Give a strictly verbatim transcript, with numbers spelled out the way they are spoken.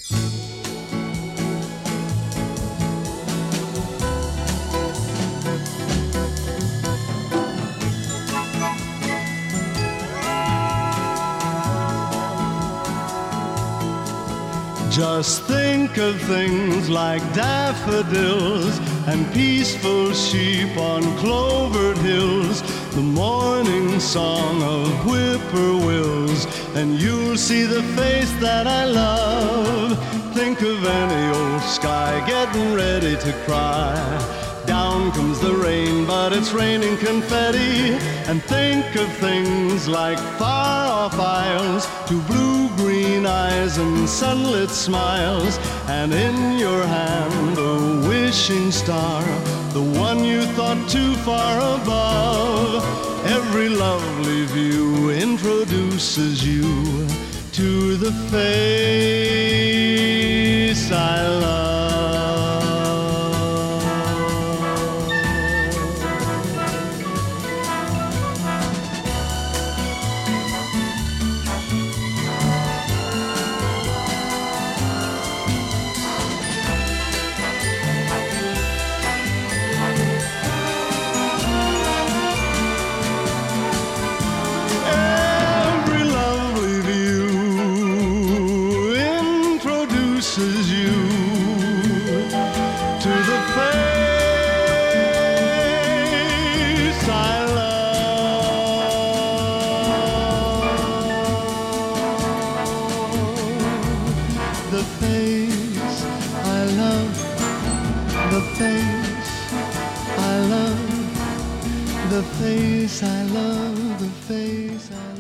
Just think of things like daffodils and peaceful sheep on clovered hills, the morning song of whippoorwills, and you'll see the face that I love. Think of any old sky getting ready to cry. Down comes the rain, but it's raining confetti. And think of things like far-off isles, to blue-green eyes and sunlit smiles, and in your hand a wishing star, the one you thought too far above. Every lovely view introduces you to the face I love. You to the face I love. The face I love. The face I love. The face I love. The face I love.